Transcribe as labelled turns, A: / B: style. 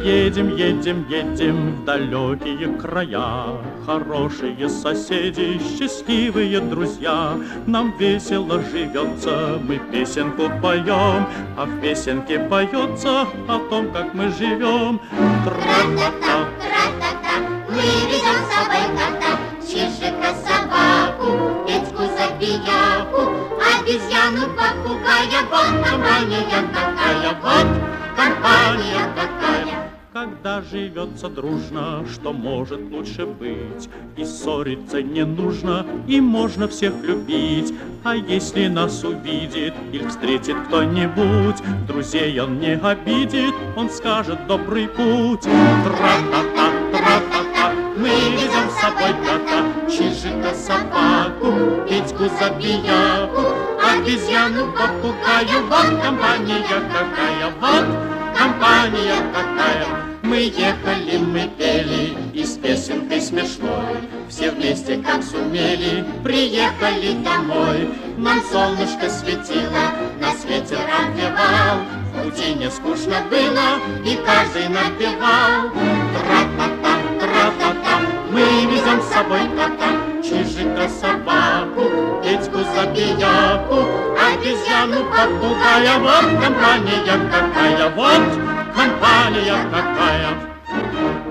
A: едем, едем, едем в далекие края. Хорошие соседи, счастливые друзья. Нам весело живется, мы песенку поем, а в песенке поется о том, как мы живем.
B: Тра-та-та, тра-та-та, мы везем с собой кота, чижика, собаку, Петьку, забияку, обезьяну, попугая. Вот компания какая, вот компания какая.
A: Когда живется дружно, что может лучше быть? И ссориться не нужно, и можно всех любить. А если нас увидит или встретит кто-нибудь, друзей он не обидит, он скажет добрый путь. Тра-та-та, тра-та-та, мы везем с собой кота, чижика, собаку, Петьку, забияку, обезьяну, попугаю. Вот компания какая, вот компания какая. Мы ехали, мы пели, и с песенкой смешной все вместе как сумели. Приехали домой, нам солнышко светило, нас ветер обвевал. В пути не скучно было, и каждый напевал. Тра-та-та, тра-та-та, мы везем с собой кота, чижика, собаку, Петьку, забияку, обезьяну, попугая. Вот компания какая, вот компания какая.